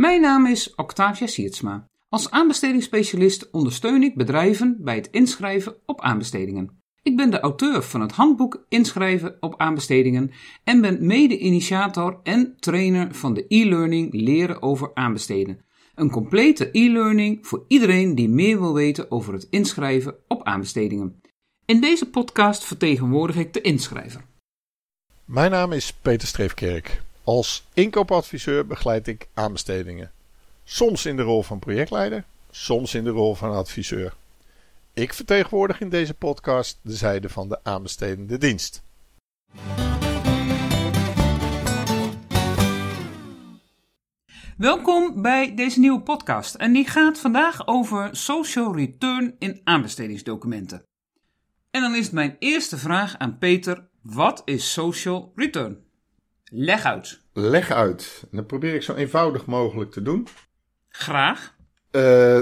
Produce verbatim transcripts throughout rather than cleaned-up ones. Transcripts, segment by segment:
Mijn naam is Octavia Siertsma. Als aanbestedingsspecialist ondersteun ik bedrijven bij het inschrijven op aanbestedingen. Ik ben de auteur van het handboek Inschrijven op aanbestedingen en ben mede-initiator en trainer van de e-learning Leren over aanbesteden. Een complete e-learning voor iedereen die meer wil weten over het inschrijven op aanbestedingen. In deze podcast vertegenwoordig ik de inschrijver. Mijn naam is Peter Streefkerk. Als inkoopadviseur begeleid ik aanbestedingen. Soms in de rol van projectleider, soms in de rol van adviseur. Ik vertegenwoordig in deze podcast de zijde van de aanbestedende dienst. Welkom bij deze nieuwe podcast en die gaat vandaag over social return in aanbestedingsdocumenten. En dan is mijn eerste vraag aan Peter, wat is social return? Leg uit. Leg uit. En dat probeer ik zo eenvoudig mogelijk te doen. Graag. Uh,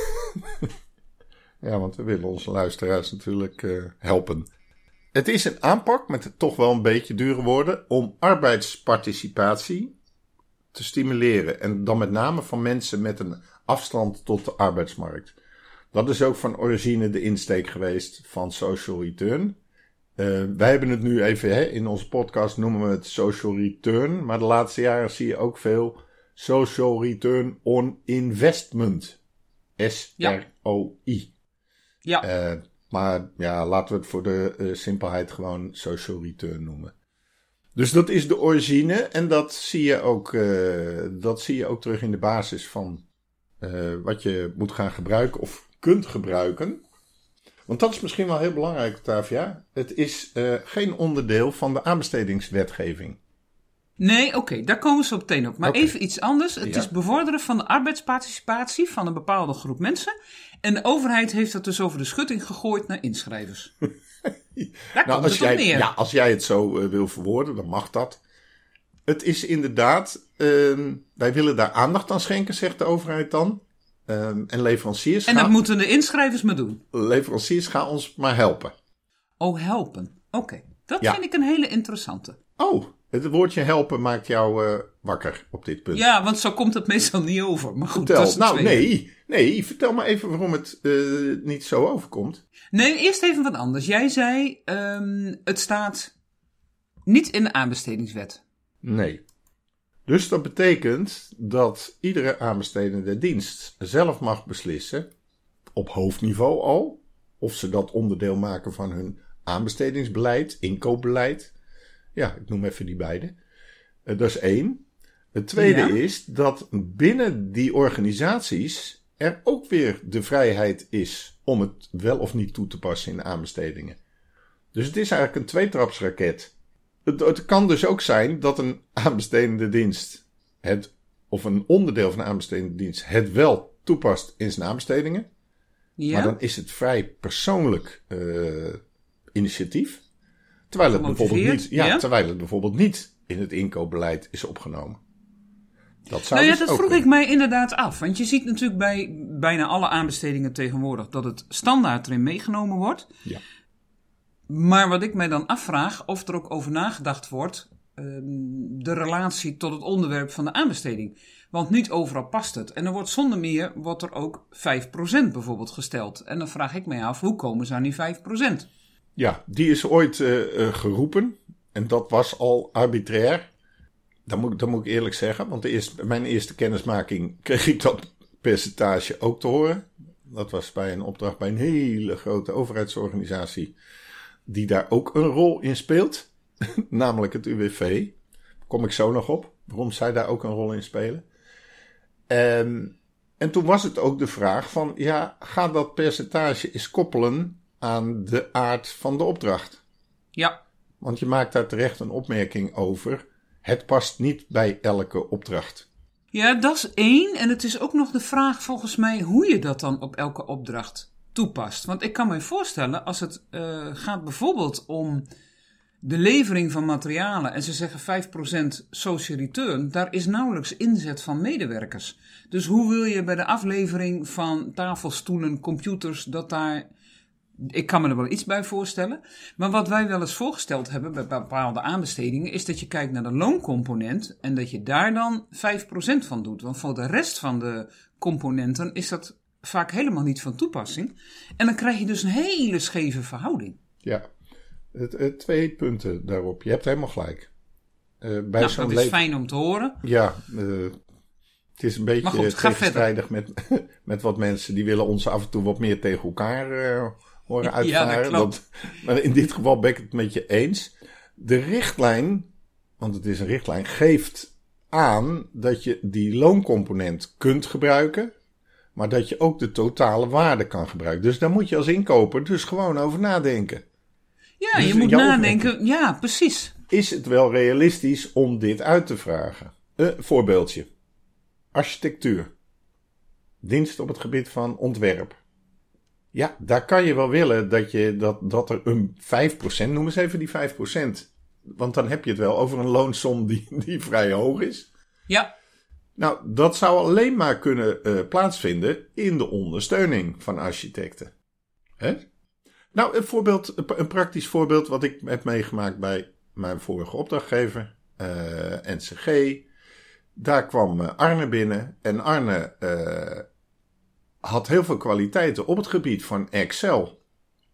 ja, want we willen onze luisteraars natuurlijk uh, helpen. Het is een aanpak met toch wel een beetje dure woorden om arbeidsparticipatie te stimuleren. En dan met name van mensen met een afstand tot de arbeidsmarkt. Dat is ook van origine de insteek geweest van social return. Uh, wij hebben het nu even, hè, in onze podcast noemen we het social return. Maar de laatste jaren zie je ook veel social return on investment. S R O I. Ja. Uh, maar ja, laten we het voor de uh, simpelheid gewoon social return noemen. Dus dat is de origine en dat zie je ook, uh, dat zie je ook terug in de basis van uh, wat je moet gaan gebruiken of kunt gebruiken. Want dat is misschien wel heel belangrijk, Octavia. Het is uh, geen onderdeel van de aanbestedingswetgeving. Nee, oké, okay, daar komen ze op meteen op. Maar okay. Even iets anders. Het ja. is bevorderen van de arbeidsparticipatie van een bepaalde groep mensen. En de overheid heeft dat dus over de schutting gegooid naar inschrijvers. Daar nou, komt als het jij, op neer. Ja, als jij het zo uh, wil verwoorden, dan mag dat. Het is inderdaad, uh, wij willen daar aandacht aan schenken, zegt de overheid dan. Uh, en leveranciers En dat gaan, moeten de inschrijvers maar doen. Leveranciers gaan ons maar helpen. Oh, helpen. Oké, okay. dat ja. vind ik een hele interessante. Oh, het woordje helpen maakt jou uh, wakker op dit punt. Ja, want zo komt het meestal niet over. Maar goed, vertel. dat is Nou, tweede. nee, nee, vertel maar even waarom het uh, niet zo overkomt. Nee, eerst even wat anders. Jij zei, um, het staat niet in de aanbestedingswet. Nee. Dus dat betekent dat iedere aanbestedende dienst zelf mag beslissen, op hoofdniveau al, of ze dat onderdeel maken van hun aanbestedingsbeleid, inkoopbeleid. Ja, ik noem even die beide. Uh, dat is één. Het tweede ja. is dat binnen die organisaties er ook weer de vrijheid is om het wel of niet toe te passen in de aanbestedingen. Dus het is eigenlijk een tweetrapsraket. Het, het kan dus ook zijn dat een aanbestedende dienst het, of een onderdeel van een aanbestedende dienst het wel toepast in zijn aanbestedingen. Ja. Maar dan is het vrij persoonlijk uh, initiatief. Terwijl het, bijvoorbeeld niet, ja, ja? terwijl het bijvoorbeeld niet in het inkoopbeleid is opgenomen. Dat zou nou ja, dus dat vroeg kunnen. ik mij inderdaad af. Want je ziet natuurlijk bij bijna alle aanbestedingen tegenwoordig dat het standaard erin meegenomen wordt. Ja. Maar wat ik mij dan afvraag, of er ook over nagedacht wordt, um, de relatie tot het onderwerp van de aanbesteding. Want niet overal past het. En er wordt zonder meer, wordt er ook vijf procent bijvoorbeeld gesteld. En dan vraag ik mij af, hoe komen ze aan die vijf procent? Ja, die is ooit uh, uh, geroepen. En dat was al arbitrair. Dat moet, dat moet ik eerlijk zeggen. Want de eerste, mijn eerste kennismaking kreeg ik dat percentage ook te horen. Dat was bij een opdracht bij een hele grote overheidsorganisatie. Die daar ook een rol in speelt. Namelijk het U W V. Kom ik zo nog op. Waarom zij daar ook een rol in spelen. En, en toen was het ook de vraag van, ja, ga dat percentage eens koppelen aan de aard van de opdracht. Ja. Want je maakt daar terecht een opmerking over. Het past niet bij elke opdracht. Ja, dat is één. En het is ook nog de vraag volgens mij hoe je dat dan op elke opdracht toepast. Want ik kan me voorstellen, als het uh, gaat bijvoorbeeld om de levering van materialen en ze zeggen vijf procent social return, daar is nauwelijks inzet van medewerkers. Dus hoe wil je bij de aflevering van tafelstoelen, computers, dat daar Ik kan me er wel iets bij voorstellen. Maar wat wij wel eens voorgesteld hebben bij bepaalde aanbestedingen is dat je kijkt naar de looncomponent en dat je daar dan vijf procent van doet. Want voor de rest van de componenten is dat vaak helemaal niet van toepassing. En dan krijg je dus een hele scheve verhouding. Ja, het, het, twee punten daarop. Je hebt helemaal gelijk. Uh, bij nou, zo'n dat is leven... fijn om te horen. Ja, uh, het is een beetje goed, tegenstrijdig met, met wat mensen die willen ons af en toe wat meer tegen elkaar uh, horen uitvaren. Ja, dat klopt. Dat, maar in dit geval ben ik het met je eens. De richtlijn, want het is een richtlijn, geeft aan dat je die looncomponent kunt gebruiken, maar dat je ook de totale waarde kan gebruiken. Dus daar moet je als inkoper dus gewoon over nadenken. Ja, dus je moet nadenken. Ja, precies. Is het wel realistisch om dit uit te vragen? Een uh, voorbeeldje. Architectuur. Dienst op het gebied van ontwerp. Ja, daar kan je wel willen dat, je, dat, dat er een vijf procent, noem eens even die vijf procent. Want dan heb je het wel over een loonsom die, die vrij hoog is. Ja. Nou, dat zou alleen maar kunnen uh, plaatsvinden in de ondersteuning van architecten. Hè? Nou, een voorbeeld, een praktisch voorbeeld wat ik heb meegemaakt bij mijn vorige opdrachtgever, uh, N C G. Daar kwam Arne binnen en Arne uh, had heel veel kwaliteiten op het gebied van Excel.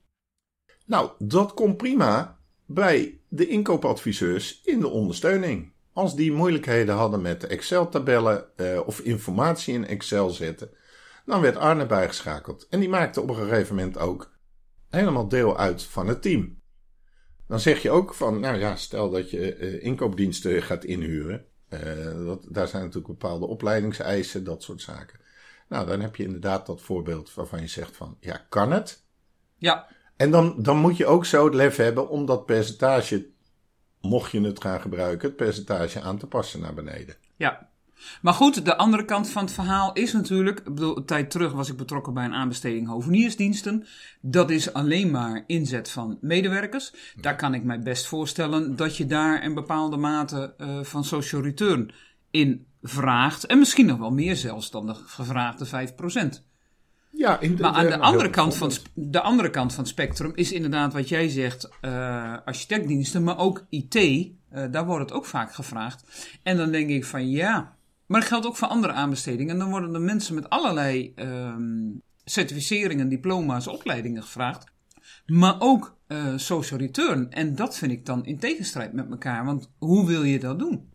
Nou, dat komt prima bij de inkoopadviseurs in de ondersteuning. Als die moeilijkheden hadden met Excel-tabellen uh, of informatie in Excel zetten, dan werd Arne bijgeschakeld. En die maakte op een gegeven moment ook helemaal deel uit van het team. Dan zeg je ook van, nou ja, stel dat je uh, inkoopdiensten gaat inhuren. Uh, dat, daar zijn natuurlijk bepaalde opleidingseisen, dat soort zaken. Nou, dan heb je inderdaad dat voorbeeld waarvan je zegt van, ja, kan het? Ja. En dan, dan moet je ook zo het lef hebben om dat percentage, mocht je het gaan gebruiken, het percentage aan te passen naar beneden. Ja. Maar goed, de andere kant van het verhaal is natuurlijk, ik bedoel, een tijd terug was ik betrokken bij een aanbesteding hoveniersdiensten. Dat is alleen maar inzet van medewerkers. Daar kan ik mij best voorstellen dat je daar een bepaalde mate uh, van social return in vraagt. En misschien nog wel meer zelfs dan de gevraagde vijf procent. Ja, in de, maar aan de, de, andere kant van, de andere kant van het spectrum is inderdaad wat jij zegt, uh, architectdiensten, maar ook I T. Uh, daar wordt het ook vaak gevraagd. En dan denk ik van ja... Maar dat geldt ook voor andere aanbestedingen. En dan worden er mensen met allerlei um, certificeringen, diploma's, opleidingen gevraagd. Maar ook uh, social return. En dat vind ik dan in tegenstrijd met elkaar. Want hoe wil je dat doen?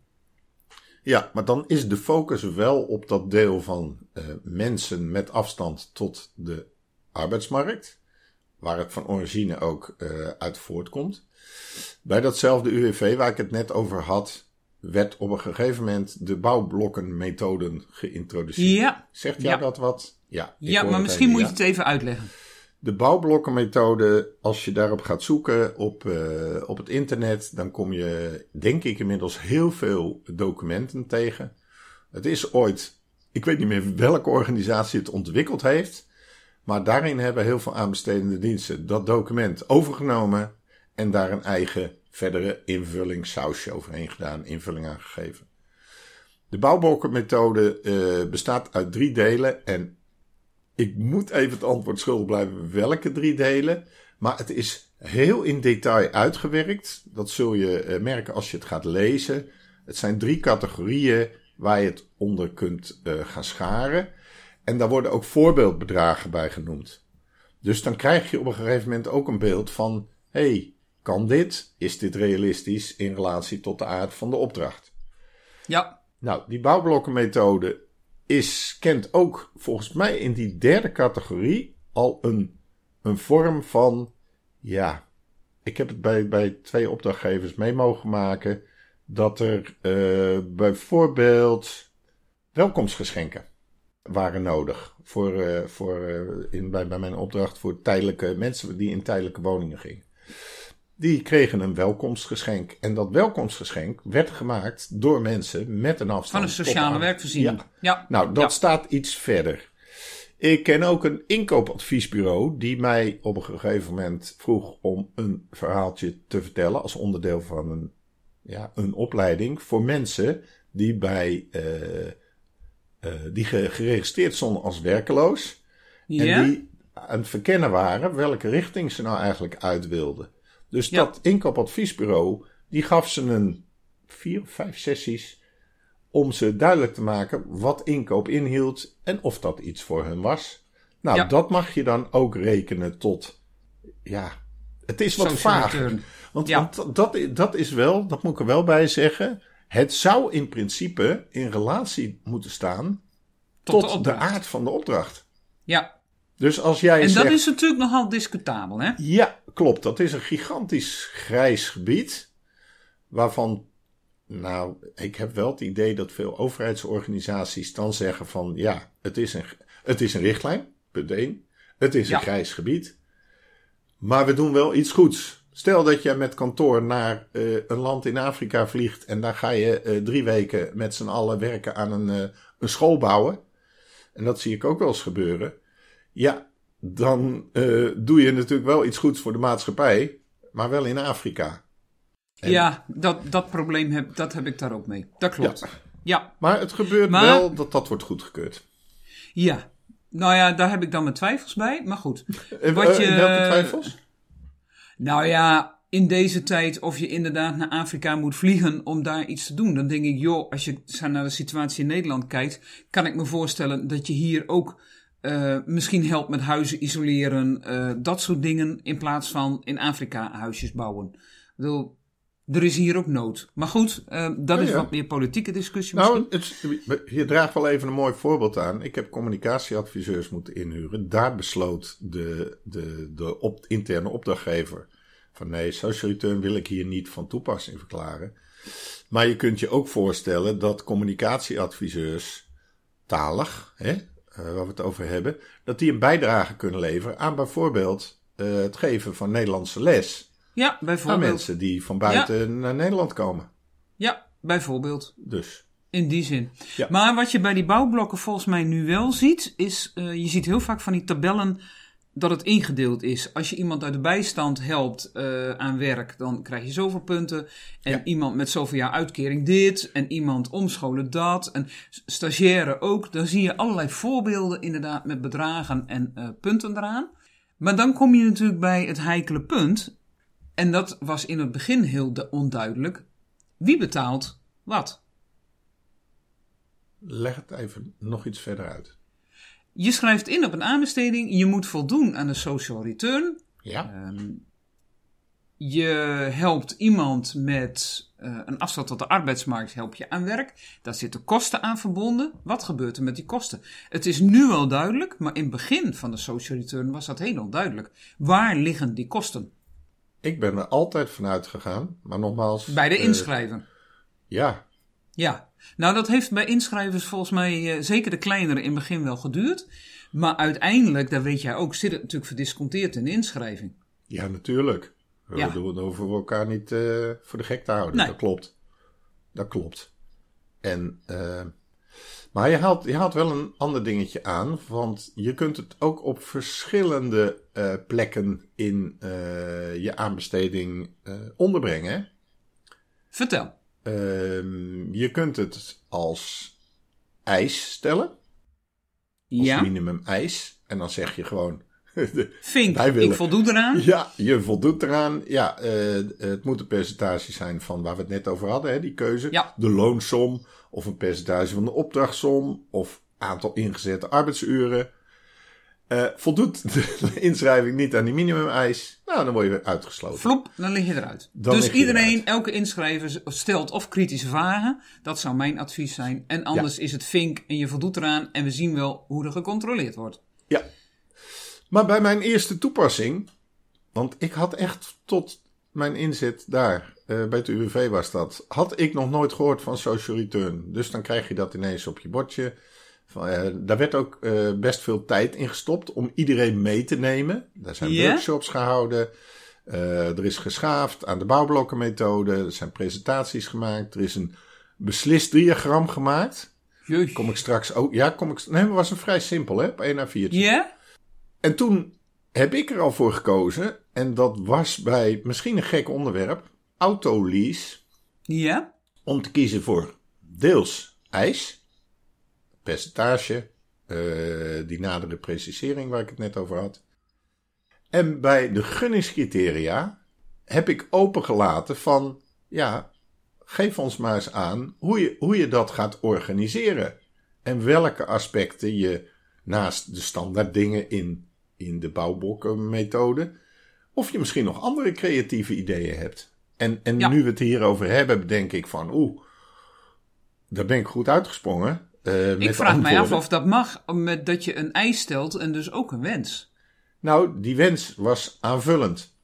Ja, maar dan is de focus wel op dat deel van uh, mensen met afstand tot de arbeidsmarkt. Waar het van origine ook uh, uit voortkomt. Bij datzelfde U W V waar ik het net over had, werd op een gegeven moment de bouwblokkenmethoden geïntroduceerd. Ja. Zegt jou ja. dat wat? Ja, ja maar misschien moet je ja. het even uitleggen. De bouwblokkenmethode, als je daarop gaat zoeken op, uh, op het internet, dan kom je, denk ik, inmiddels heel veel documenten tegen. Het is ooit, ik weet niet meer welke organisatie het ontwikkeld heeft, maar daarin hebben heel veel aanbestedende diensten dat document overgenomen en daar een eigen verdere invulling, sausje overheen gedaan, invulling aangegeven. De bouwblokkenmethode uh, bestaat uit drie delen en ik moet even het antwoord schuldig blijven welke drie delen, maar het is heel in detail uitgewerkt. Dat zul je uh, merken als je het gaat lezen. Het zijn drie categorieën waar je het onder kunt uh, gaan scharen en daar worden ook voorbeeldbedragen bij genoemd. Dus dan krijg je op een gegeven moment ook een beeld van, hey, kan dit? Is dit realistisch in relatie tot de aard van de opdracht? Ja. Nou, die bouwblokkenmethode is, kent ook volgens mij in die derde categorie al een, een vorm van, ja, ik heb het bij, bij twee opdrachtgevers mee mogen maken, dat er uh, bijvoorbeeld welkomstgeschenken waren nodig voor, uh, voor, uh, in, bij, bij mijn opdracht voor tijdelijke mensen die in tijdelijke woningen gingen. Die kregen een welkomstgeschenk. En dat welkomstgeschenk werd gemaakt door mensen met een afstand. Van een sociale werkvoorziening. Ja. Ja. Nou, dat ja. staat iets verder. Ik ken ook een inkoopadviesbureau die mij op een gegeven moment vroeg om een verhaaltje te vertellen als onderdeel van een, ja, een opleiding voor mensen die bij uh, uh, die geregistreerd stonden als werkeloos. Ja. En die aan het verkennen waren welke richting ze nou eigenlijk uit wilden. Dus Ja. dat inkoopadviesbureau, die gaf ze een vier of vijf sessies om ze duidelijk te maken wat inkoop inhield en of dat iets voor hun was. Nou, Ja. dat mag je dan ook rekenen tot, ja, het is wat Social vaag. return. Want, Ja. want dat, dat is wel, dat moet ik er wel bij zeggen, het zou in principe in relatie moeten staan Tot tot, de de, opdracht. aard van de opdracht. Ja, Dus als jij en zegt, dat is natuurlijk nogal discutabel, hè? ja, klopt, dat is een gigantisch grijs gebied, waarvan, nou, ik heb wel het idee dat veel overheidsorganisaties dan zeggen van, ja, het is een, het is een richtlijn, punt één. Het is Ja. een grijs gebied, maar we doen wel iets goeds. Stel dat je met kantoor naar uh, een land in Afrika vliegt en daar ga je uh, drie weken met z'n allen werken aan een, uh, een school bouwen. En dat zie ik ook wel eens gebeuren. Ja, dan uh, doe je natuurlijk wel iets goeds voor de maatschappij, maar wel in Afrika. En, Ja, dat, dat probleem heb, dat heb ik daar ook mee. Dat klopt. Ja. Ja, Maar het gebeurt Maar- wel dat dat wordt goedgekeurd. ja. Nou ja, daar heb ik dan mijn twijfels bij, maar goed. Uh, Wat je- uh, welke twijfels? Nou ja, in deze tijd of je inderdaad naar Afrika moet vliegen om daar iets te doen. Dan denk ik, joh, als je naar de situatie in Nederland kijkt, kan ik me voorstellen dat je hier ook uh, misschien helpt met huizen isoleren, uh, dat soort dingen, in plaats van in Afrika huisjes bouwen. Ik bedoel, er is hier ook nood. Maar goed, uh, dat Oh is ja. wat meer politieke discussie misschien. Nou, het, je draagt wel even een mooi voorbeeld aan. Ik heb communicatieadviseurs moeten inhuren. Daar besloot de, de, de op, interne opdrachtgever van nee, social return wil ik hier niet van toepassing verklaren. Maar je kunt je ook voorstellen dat communicatieadviseurs talig, hè, uh, waar we het over hebben, dat die een bijdrage kunnen leveren aan bijvoorbeeld uh, het geven van Nederlandse les Ja, aan bijvoorbeeld. mensen die van buiten naar Nederland komen. Ja, bijvoorbeeld. Dus. In die zin. Ja. Maar wat je bij die bouwblokken volgens mij nu wel ziet, is, uh, je ziet heel vaak van die tabellen dat het ingedeeld is. Als je iemand uit de bijstand helpt uh, aan werk, dan krijg je zoveel punten. En Ja. iemand met zoveel jaar uitkering dit. En iemand omscholen dat. En stagiaire ook. Dan zie je allerlei voorbeelden inderdaad met bedragen en uh, punten eraan. Maar dan kom je natuurlijk bij het heikele punt. En dat was in het begin heel de- onduidelijk. Wie betaalt wat? Leg het even nog iets verder uit. Je schrijft in op een aanbesteding, je moet voldoen aan de social return. Ja, Um, je helpt iemand met uh, een afstand tot de arbeidsmarkt, help je aan werk. Daar zitten kosten aan verbonden. Wat gebeurt er met die kosten? Het is nu wel duidelijk, maar in het begin van de social return was dat heel onduidelijk. Waar liggen die kosten? ik ben er altijd vanuit gegaan, maar nogmaals... Bij de eh, inschrijver. ja, Ja, nou dat heeft bij inschrijvers volgens mij, uh, zeker de kleinere, in het begin wel geduurd. Maar uiteindelijk, daar weet jij ook, zit het natuurlijk verdisconteerd in de inschrijving. ja, natuurlijk. We Ja. doen- hoeven we elkaar niet uh, voor de gek te houden. Nee. Dat klopt. Dat klopt. En, uh, maar je haalt, je haalt wel een ander dingetje aan, want je kunt het ook op verschillende uh, plekken in uh, je aanbesteding uh, onderbrengen. Hè? Vertel. Uh, je kunt het als eis stellen. Als Ja, minimum eis. En dan zeg je gewoon... de- Vink, wij willen- ik voldoe eraan. ja, je voldoet eraan. Ja, uh, het moet een percentage zijn van waar we het net over hadden, hè, die keuze. Ja. De loonsom, of een percentage van de opdrachtsom, of aantal ingezette arbeidsuren. Uh, voldoet de inschrijving niet aan die minimum-eis, nou, dan word je weer uitgesloten. Flop, dan lig je eruit. Dan dus lig je iedereen, eruit. elke inschrijver stelt of kritische vragen. Dat zou mijn advies zijn. En anders is het vink en je voldoet eraan. En we zien wel hoe er gecontroleerd wordt. Ja. Maar bij mijn eerste toepassing, want ik had echt tot mijn inzet daar, uh, bij het U W V was dat, had ik nog nooit gehoord van social return. Dus dan krijg je dat ineens op je bordje. Van, uh, daar werd ook uh, best veel tijd in gestopt om iedereen mee te nemen. Daar zijn Ja? workshops gehouden. Uh, er is geschaafd aan de bouwblokkenmethode. Er zijn presentaties gemaakt. Er is een beslist diagram gemaakt. Jeetje. Kom ik straks ook. Ja, kom ik. Nee, maar het was een vrij simpel, hè? Op één A viertje. Ja? En toen heb ik er al voor gekozen. En dat was bij misschien een gek onderwerp. Autolease. Ja? Om te kiezen voor deels eis. Percentage. Uh, die nadere precisering waar ik het net over had. En bij de gunningscriteria heb ik opengelaten van, ja, geef ons maar eens aan hoe je, hoe je dat gaat organiseren. En welke aspecten je naast de standaard dingen in, in de bouwblokkenmethode, of je misschien nog andere creatieve ideeën hebt. En, en ja. nu we het hierover hebben, denk ik van, oeh, daar ben ik goed uitgesprongen. Uh, ik vraag mij af of dat mag, met dat je een eis stelt en dus ook een wens. Nou, die wens was aanvullend.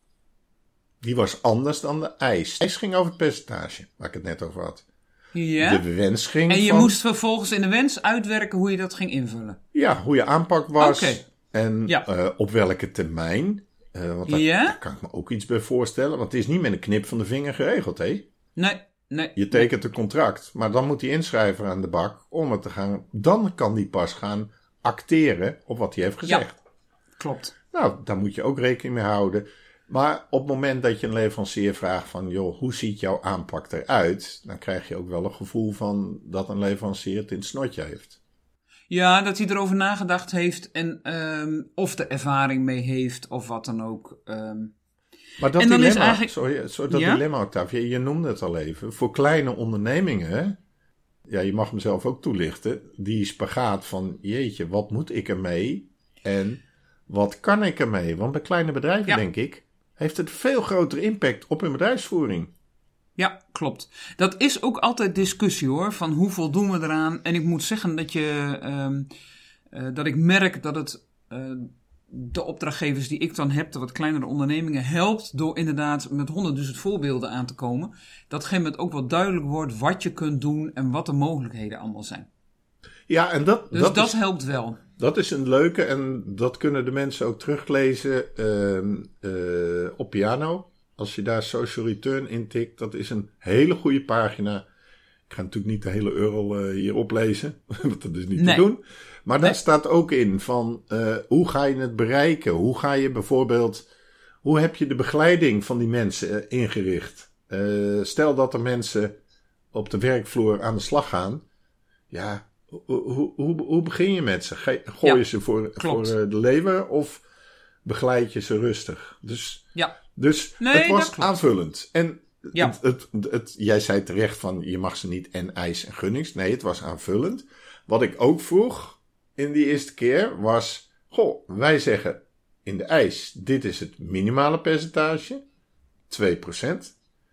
Die was anders dan de eis. De eis ging over het percentage, waar ik het net over had. Ja? De wens ging En je van, moest vervolgens in de wens uitwerken hoe je dat ging invullen. Ja, hoe je aanpak was. Okay. En ja. uh, op welke termijn. Uh, want daar, ja? daar kan ik me ook iets bij voorstellen. Want het is niet met een knip van de vinger geregeld, hè? Nee, nee. Je tekent een contract, maar dan moet die inschrijver aan de bak om het te gaan. Dan kan die pas gaan acteren op wat hij heeft gezegd. Ja, klopt. Nou, daar moet je ook rekening mee houden. Maar op het moment dat je een leverancier vraagt van, joh, hoe ziet jouw aanpak eruit? Dan krijg je ook wel een gevoel van dat een leverancier het in het snotje heeft. Ja, dat hij erover nagedacht heeft en um, of de ervaring mee heeft of wat dan ook. Um. Maar dat en dan dilemma, is eigenlijk... sorry, sorry, dat ja? dilemma, Octavia, je noemde het al even. Voor kleine ondernemingen, ja, je mag hem zelf ook toelichten, die spagaat van, jeetje, wat moet ik ermee? En wat kan ik ermee? Want bij kleine bedrijven, ja. denk ik, heeft het veel grotere impact op hun bedrijfsvoering. Ja, klopt. Dat is ook altijd discussie hoor, van hoeveel doen we eraan. En ik moet zeggen dat, je, um, uh, dat ik merk dat het uh, de opdrachtgevers die ik dan heb, de wat kleinere ondernemingen, helpt door inderdaad met honderdduizend voorbeelden aan te komen. Dat op een gegeven moment ook wel duidelijk wordt wat je kunt doen en wat de mogelijkheden allemaal zijn. Ja, en dat, dus dat, dat is, helpt wel. Dat is een leuke en dat kunnen de mensen ook teruglezen uh, uh, op Piano. Als je daar social return intikt, dat is een hele goede pagina. Ik ga natuurlijk niet de hele U R L uh, hier oplezen, want dat is niet nee. te doen. Maar daar nee. staat ook in van uh, hoe ga je het bereiken? Hoe ga je bijvoorbeeld, hoe heb je de begeleiding van die mensen uh, ingericht? Uh, stel dat er mensen op de werkvloer aan de slag gaan. Ja, hoe, hoe, hoe, hoe begin je met ze? Gooi je ja, ze voor, voor uh, de leeuwen of begeleid je ze rustig? Dus... Ja. Dus nee, het was aanvullend. En ja. het, het, het, jij zei terecht van je mag ze niet en eis en gunnings. Nee, het was aanvullend. Wat ik ook vroeg in die eerste keer was, goh, wij zeggen in de eis, dit is het minimale percentage, twee procent.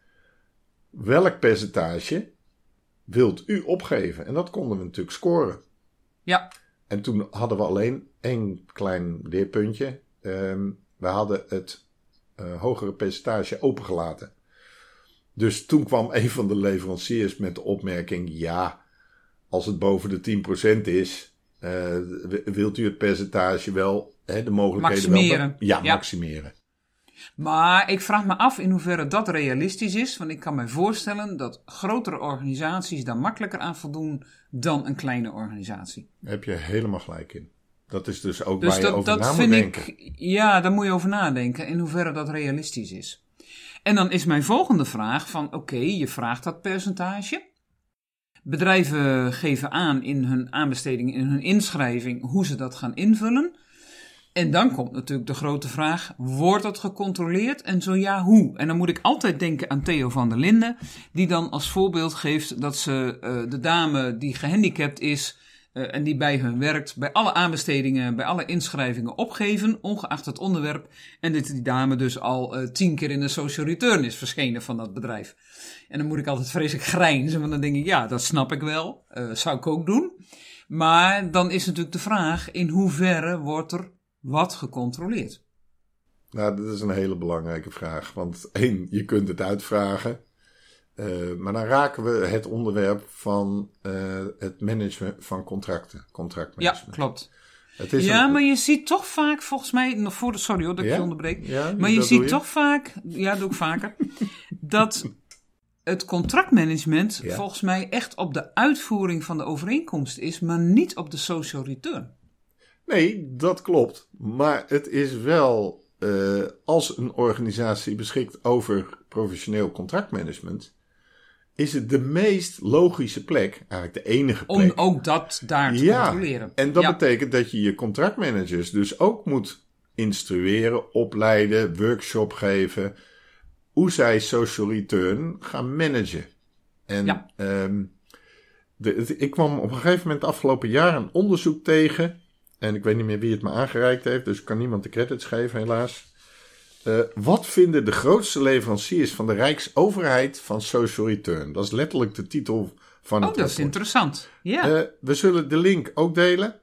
Welk percentage wilt u opgeven? En dat konden we natuurlijk scoren. Ja. En toen hadden we alleen één klein leerpuntje. Um, we hadden het Uh, hogere percentage opengelaten. Dus toen kwam een van de leveranciers met de opmerking, ja, als het boven de tien procent is, uh, wilt u het percentage wel, hè, de mogelijkheden maximeren. wel... Ja, ja, maximeren. Maar ik vraag me af in hoeverre dat realistisch is, want ik kan me voorstellen dat grotere organisaties daar makkelijker aan voldoen dan een kleine organisatie. Daar heb je helemaal gelijk in. Dat is dus ook dus waar dat, je over dat na vind moet ik, denken. Ja, daar moet je over nadenken in hoeverre dat realistisch is. En dan is mijn volgende vraag van, oké, okay, je vraagt dat percentage. Bedrijven geven aan in hun aanbesteding, in hun inschrijving, hoe ze dat gaan invullen. En dan komt natuurlijk de grote vraag, wordt dat gecontroleerd en zo ja, hoe? En dan moet ik altijd denken aan Theo van der Linden, die dan als voorbeeld geeft dat ze uh, de dame die gehandicapt is uh, en die bij hun werkt, bij alle aanbestedingen, bij alle inschrijvingen opgeven, ongeacht het onderwerp. En dat die dame dus al uh, tien keer in de social return is verschenen van dat bedrijf. En dan moet ik altijd vreselijk grijnzen, want dan denk ik, ja, dat snap ik wel, uh, zou ik ook doen. Maar dan is natuurlijk de vraag, in hoeverre wordt er wat gecontroleerd? Nou, dat is een hele belangrijke vraag. Want één, je kunt het uitvragen. Uh, maar dan raken we het onderwerp van uh, het management van contracten. Contractmanagement. Ja, klopt. Het is ja, een... maar je ziet toch vaak, volgens mij, nog voor de, sorry hoor dat ik ja? je onderbreek. Ja, maar je dat ziet je? toch vaak, ja, dat doe ik vaker, dat het contractmanagement ja. volgens mij echt op de uitvoering van de overeenkomst is, maar niet op de social return. Nee, dat klopt. Maar het is wel, uh, als een organisatie beschikt over professioneel contractmanagement, is het de meest logische plek, eigenlijk de enige plek. Om ook dat daar te ja, controleren. En dat ja. betekent dat je je contractmanagers dus ook moet instrueren, opleiden, workshop geven, hoe zij social return gaan managen. En ja. um, de, ik kwam op een gegeven moment afgelopen jaar een onderzoek tegen, en ik weet niet meer wie het me aangereikt heeft, dus ik kan niemand de credits geven helaas. Uh, wat vinden de grootste leveranciers van de Rijksoverheid van social return? Dat is letterlijk de titel van het Oh, dat rapport. Is interessant. Ja. Uh, we zullen de link ook delen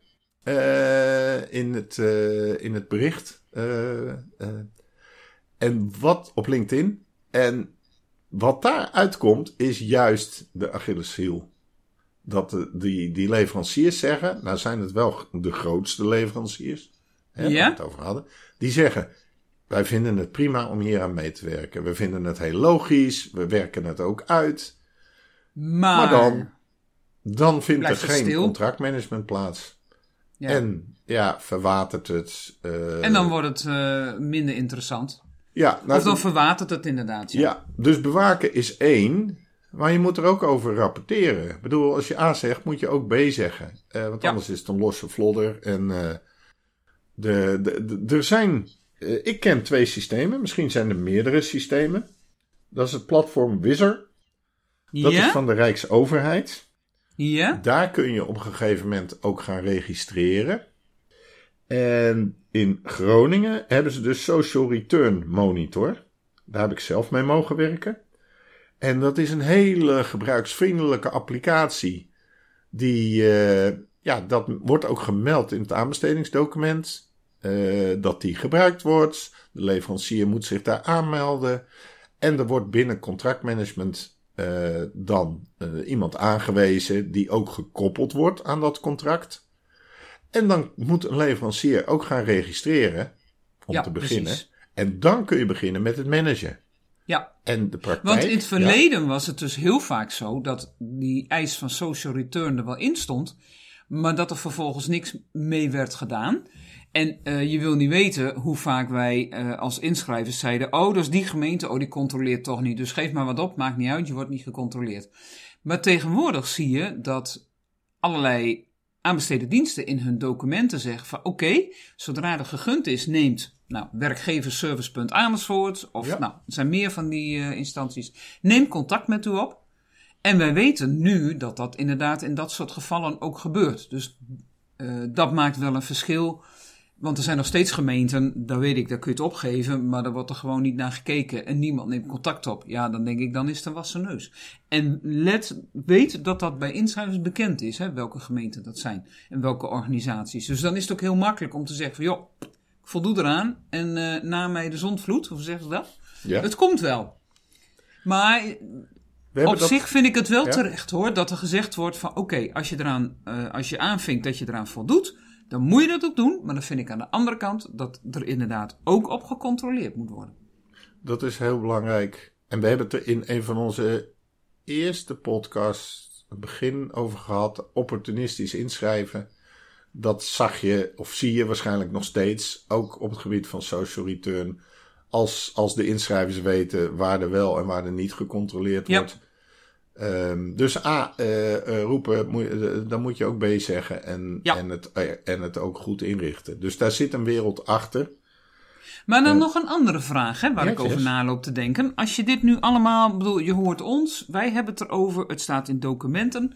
uh, in, het, uh, in het bericht. Uh, uh, en wat op LinkedIn. En wat daar uitkomt is juist de Achilleshiel. Dat de, die, die leveranciers zeggen, nou zijn het wel de grootste leveranciers, hè, ja? waar we het over hadden, die zeggen, wij vinden het prima om hier aan mee te werken. We vinden het heel logisch, we werken het ook uit. Maar, maar dan, dan vindt er geen stil? contractmanagement plaats. Ja. En ja, verwatert het. Uh, en dan wordt het uh, minder interessant. Ja, nou, of dan verwatert het inderdaad. Ja. ja, dus bewaken is één, maar je moet er ook over rapporteren. Ik bedoel, als je A zegt, moet je ook B zeggen. Uh, want ja. anders is het een losse vlodder. En uh, de, de, de, er zijn, uh, ik ken twee systemen, misschien zijn er meerdere systemen. Dat is het platform Wizard. Dat ja? is van de Rijksoverheid. Ja? Daar kun je op een gegeven moment ook gaan registreren. En in Groningen hebben ze de Social Return Monitor. Daar heb ik zelf mee mogen werken. En dat is een hele gebruiksvriendelijke applicatie. Die, uh, ja, dat wordt ook gemeld in het aanbestedingsdocument. Uh, dat die gebruikt wordt. De leverancier moet zich daar aanmelden. En er wordt binnen contractmanagement uh, dan uh, iemand aangewezen die ook gekoppeld wordt aan dat contract. En dan moet een leverancier ook gaan registreren om ja, te beginnen. Precies. En dan kun je beginnen met het managen. Ja, en de praktijk, want in het verleden ja. was het dus heel vaak zo dat die eis van social return er wel in stond, maar dat er vervolgens niks mee werd gedaan. En uh, je wil niet weten hoe vaak wij uh, als inschrijvers zeiden, oh, dat is die gemeente, oh, die controleert toch niet. Dus geef maar wat op, maakt niet uit, je wordt niet gecontroleerd. Maar tegenwoordig zie je dat allerlei aanbesteden diensten in hun documenten zeggen van oké, okay, zodra er gegund is, neemt nou, werkgeversservice punt Amersfoort of ja. nou, er zijn meer van die uh, instanties, neem contact met u op. En wij weten nu dat dat inderdaad in dat soort gevallen ook gebeurt. Dus uh, dat maakt wel een verschil. Want er zijn nog steeds gemeenten, daar weet ik, daar kun je het opgeven, maar daar wordt er gewoon niet naar gekeken en niemand neemt contact op. Ja, dan denk ik, dan is het een wassen neus. En let, weet dat dat bij inschrijvers bekend is, hè, welke gemeenten dat zijn en welke organisaties. Dus dan is het ook heel makkelijk om te zeggen van, joh, ik voldoe eraan en uh, na mij de zondvloed, hoe zeggen ze dat? Ja. Het komt wel. Maar op dat... zich vind ik het wel ja. terecht, hoor, dat er gezegd wordt van, oké, okay, als je eraan, uh, als je aanvinkt dat je eraan voldoet, dan moet je dat ook doen, maar dan vind ik aan de andere kant dat er inderdaad ook op gecontroleerd moet worden. Dat is heel belangrijk. En we hebben het er in een van onze eerste podcasts het begin over gehad, opportunistisch inschrijven. Dat zag je, of zie je waarschijnlijk nog steeds, ook op het gebied van social return. Als, als de inschrijvers weten waar er wel en waar er niet gecontroleerd wordt. Ja. Um, dus A, uh, uh, roepen, moet, uh, dan moet je ook B zeggen en, ja. en, het, uh, en het ook goed inrichten. Dus daar zit een wereld achter. Maar dan uh, nog een andere vraag, hè, waar ja, ik over yes. naloop te denken. Als je dit nu allemaal, bedoel, je hoort ons, wij hebben het erover, het staat in documenten.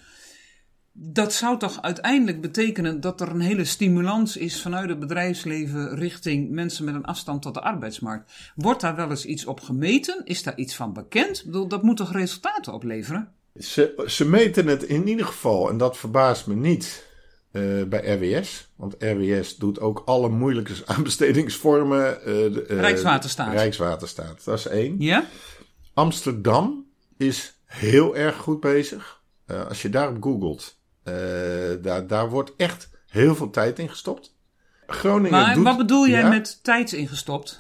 Dat zou toch uiteindelijk betekenen dat er een hele stimulans is vanuit het bedrijfsleven richting mensen met een afstand tot de arbeidsmarkt. Wordt daar wel eens iets op gemeten? Is daar iets van bekend? Ik bedoel, dat moet toch resultaten opleveren? Ze, ze meten het in ieder geval, en dat verbaast me niet, uh, bij R W S. Want R W S doet ook alle moeilijke aanbestedingsvormen. Uh, de, uh, Rijkswaterstaat. Rijkswaterstaat, dat is één. Ja? Amsterdam is heel erg goed bezig. Uh, als je daarop googelt. Uh, daar, daar wordt echt heel veel tijd in gestopt. Groningen maar doet, wat bedoel jij ja, met tijd ingestopt?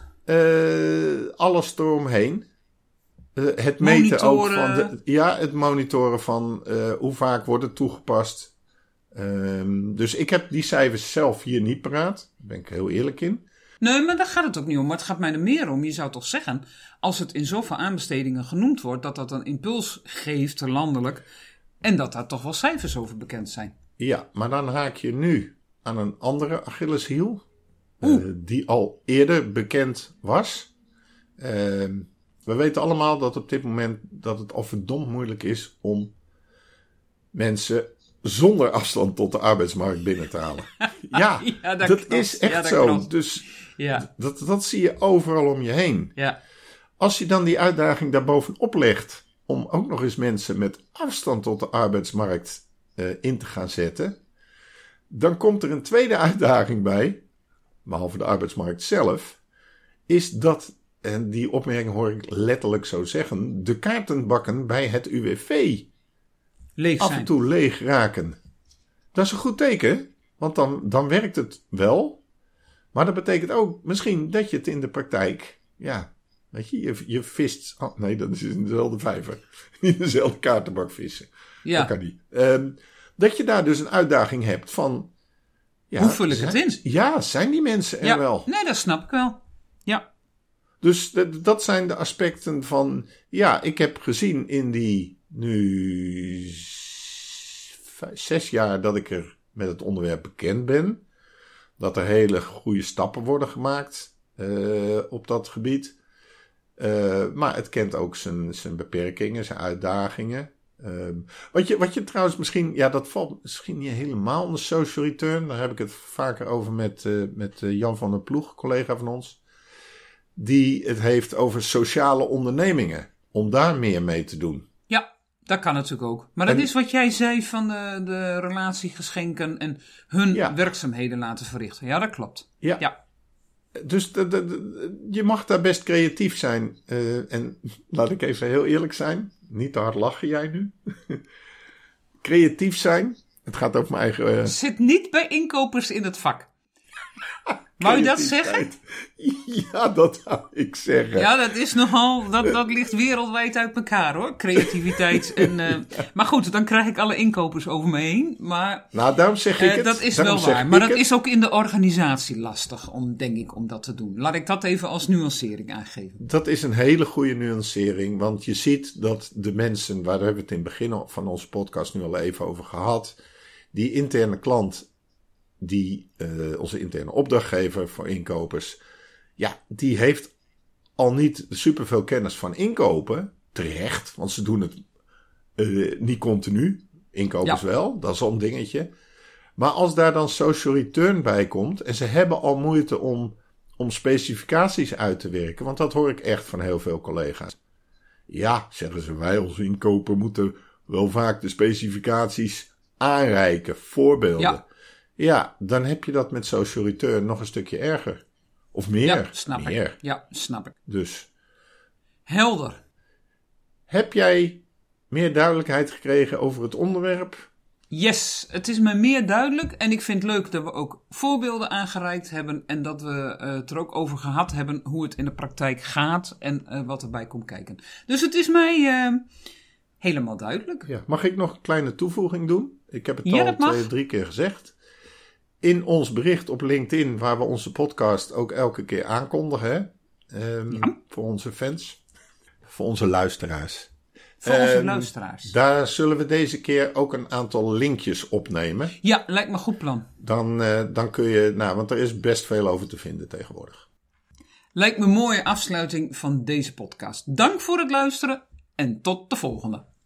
Uh, alles eromheen. Uh, het meten monitoren. ook van de, ja, het monitoren van uh, hoe vaak wordt het toegepast. Um, dus ik heb die cijfers zelf hier niet paraat. Daar ben ik heel eerlijk in. Nee, maar daar gaat het ook niet om. Maar het gaat mij er meer om. Je zou toch zeggen, als het in zoveel aanbestedingen genoemd wordt, dat dat een impuls geeft landelijk. En dat daar toch wel cijfers over bekend zijn. Ja, maar dan haak je nu aan een andere Achilleshiel. Uh, die al eerder bekend was. Uh, we weten allemaal dat op dit moment dat het al verdomd moeilijk is om mensen zonder afstand tot de arbeidsmarkt binnen te halen. Ja, ja dat, dat is echt ja, dat zo. Klopt. Dus ja. dat, dat zie je overal om je heen. Ja. Als je dan die uitdaging daarbovenop legt om ook nog eens mensen met afstand tot de arbeidsmarkt uh, in te gaan zetten, dan komt er een tweede uitdaging bij, behalve de arbeidsmarkt zelf, is dat, en die opmerking hoor ik letterlijk zo zeggen, de kaartenbakken bij het U W V leeg af en toe leeg raken. Dat is een goed teken, want dan, dan werkt het wel. Maar dat betekent ook misschien dat je het in de praktijk, ja, weet je, je, je vist, oh, nee, dat is in dezelfde vijver, niet dezelfde kaartenbak vissen. Ja. Dat kan niet. Um, dat je daar dus een uitdaging hebt van, ja, hoe vul ik zijn, het in? Ja, zijn die mensen er ja, wel? Nee, dat snap ik wel. Ja. Dus d- dat zijn de aspecten van, ja, ik heb gezien in die nu vijf, zes jaar dat ik er met het onderwerp bekend ben, dat er hele goede stappen worden gemaakt uh, op dat gebied. Uh, maar het kent ook zijn, zijn beperkingen, zijn uitdagingen. Uh, wat, je, wat je trouwens misschien, ja, dat valt misschien niet helemaal onder social return. Daar heb ik het vaker over met, uh, met uh, Jan van der Ploeg, collega van ons. Die het heeft over sociale ondernemingen. Om daar meer mee te doen. Ja, dat kan natuurlijk ook. Maar dat en, is wat jij zei van de, de relatiegeschenken en hun ja. werkzaamheden laten verrichten. Ja, dat klopt. Ja. ja. Dus de, de, de, je mag daar best creatief zijn. Uh, en laat ik even heel eerlijk zijn. Niet te hard lachen jij nu. Creatief zijn. Het gaat over mijn eigen... Uh... Zit niet bij inkopers in het vak. Wou je dat zeggen? Ja, dat zou ik zeggen. Ja, dat is nogal... Dat, dat ligt wereldwijd uit elkaar, hoor. Creativiteit en... Uh, maar goed, dan krijg ik alle inkopers over me heen. Maar... Nou, daarom zeg ik uh, het. Dat is daarom wel waar. Maar dat het. is ook in de organisatie lastig, om, denk ik, om dat te doen. Laat ik dat even als nuancering aangeven. Dat is een hele goede nuancering. Want je ziet dat de mensen... Waar hebben we het in het begin van onze podcast nu al even over gehad. Die interne klant... Die uh, onze interne opdrachtgever voor inkopers, ja, die heeft al niet superveel kennis van inkopen. Terecht, want ze doen het uh, niet continu. Inkopers ja. wel, dat is al een dingetje. Maar als daar dan social return bij komt, en ze hebben al moeite om, om specificaties uit te werken, want dat hoor ik echt van heel veel collega's. Ja, zeggen ze, wij als inkoper moeten wel vaak de specificaties aanreiken, voorbeelden. Ja. Ja, dan heb je dat met social return nog een stukje erger. Of meer. Ja, snap meer. ik. Ja, snap ik. Dus. Helder. Heb jij meer duidelijkheid gekregen over het onderwerp? Yes, het is me meer duidelijk. En ik vind het leuk dat we ook voorbeelden aangereikt hebben. En dat we uh, het er ook over gehad hebben hoe het in de praktijk gaat. En uh, wat erbij komt kijken. Dus het is mij uh, helemaal duidelijk. Ja, mag ik nog een kleine toevoeging doen? Ik heb het ja, al twee, drie keer gezegd. In ons bericht op LinkedIn, waar we onze podcast ook elke keer aankondigen. Um, ja. Voor onze fans. Voor onze luisteraars. Voor um, onze luisteraars. Daar zullen we deze keer ook een aantal linkjes opnemen. Ja, lijkt me een goed plan. Dan, uh, dan kun je, nou, want er is best veel over te vinden tegenwoordig. Lijkt me een mooie afsluiting van deze podcast. Dank voor het luisteren en tot de volgende.